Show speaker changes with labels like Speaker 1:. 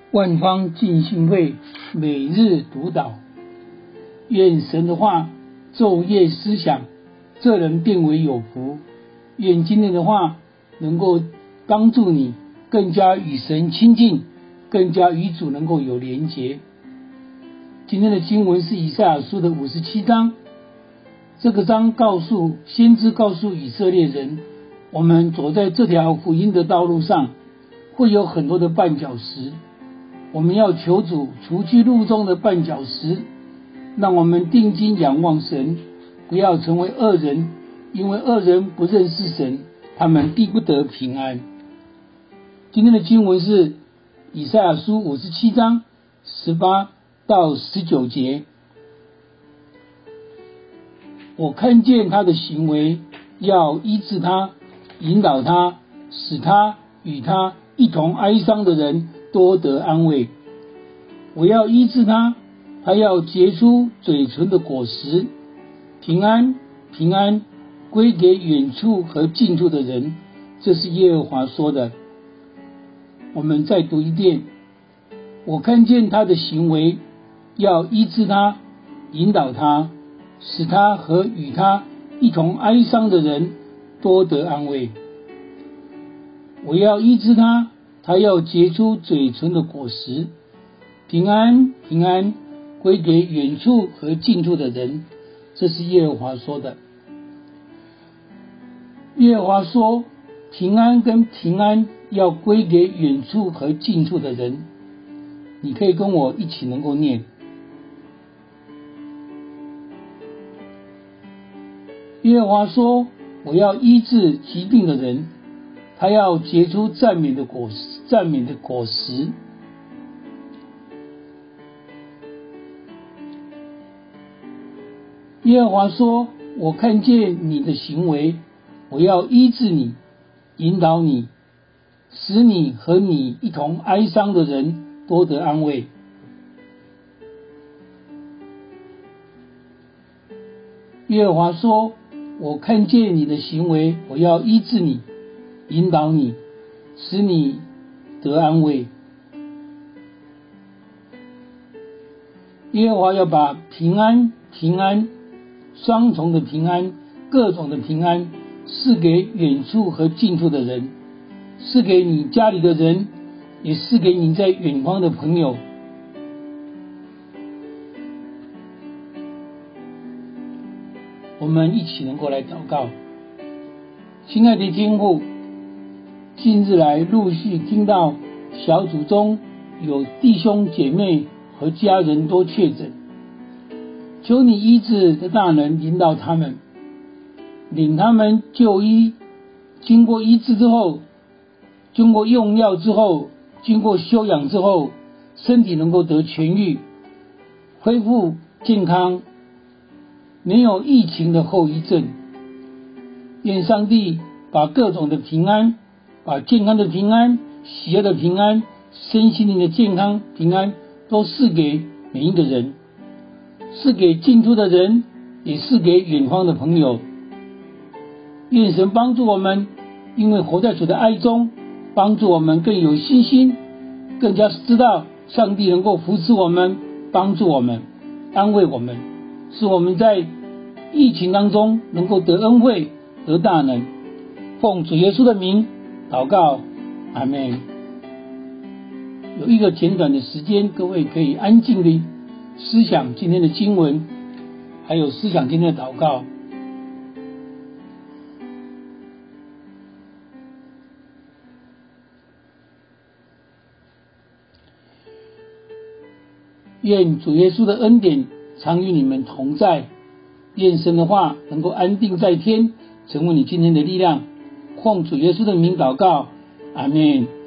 Speaker 1: 万方尽心会，每日读祷，愿神的话昼夜思想，这人变为有福。愿今天的话能够帮助你更加与神亲近，更加与主能够有连结。今天的经文是以赛亚书的57章，这个章先知告诉以色列人，我们走在这条福音的道路上会有很多的绊脚石，我们要求主除去路中的绊脚石，让我们定睛仰望神，不要成为恶人，因为恶人不认识神，他们必不得平安。今天的经文是以赛亚书57章18到19节。我看见他的行为，要医治他，引导他，使他与他一同哀伤的人多得安慰。我要医治他，他要结出嘴唇的果实，平安平安归给远处和近处的人，这是耶和华说的。我们再读一遍。我看见他的行为，要医治他，引导他，使他和与他一同哀伤的人多得安慰。我要医治他，他要结出嘴唇的果实，平安平安归给远处和近处的人，这是耶和华说的。耶和华说，平安跟平安要归给远处和近处的人。你可以跟我一起能够念。耶和华说，我要医治疾病的人，他要结出赞美的果实。耶和华说，我看见你的行为，我要医治你，引导你，使你和你一同哀伤的人多得安慰。耶和华说，我看见你的行为，我要医治你，引导你，使你得安慰。耶和华要把平安双重的平安，各种的平安赐给远处和近处的人，赐给你家里的人，也赐给你在远方的朋友。我们一起能够来祷告。亲爱的天父，近日来陆续听到小组中有弟兄姐妹和家人都确诊，求你医治的大能引导他们，领他们就医，经过医治之后，经过用药之后，经过休养之后，身体能够得痊愈，恢复健康，没有疫情的后遗症。愿上帝把各种的平安，把健康的平安，喜乐的平安，身心灵的健康平安都赐给每一个人，赐给近处的人，也赐给远方的朋友。愿神帮助我们，因为活在主的爱中，帮助我们更有信心，更加知道上帝能够扶持我们，帮助我们，安慰我们，使我们在疫情当中能够得恩惠，得大能。奉主耶稣的名祷告，阿们。有一个简短的时间，各位可以安静地思想今天的经文，还有思想今天的祷告。愿主耶稣的恩典常与你们同在，愿神的话能够安定在天，成为你今天的力量。奉主耶稣的名祷告，阿们。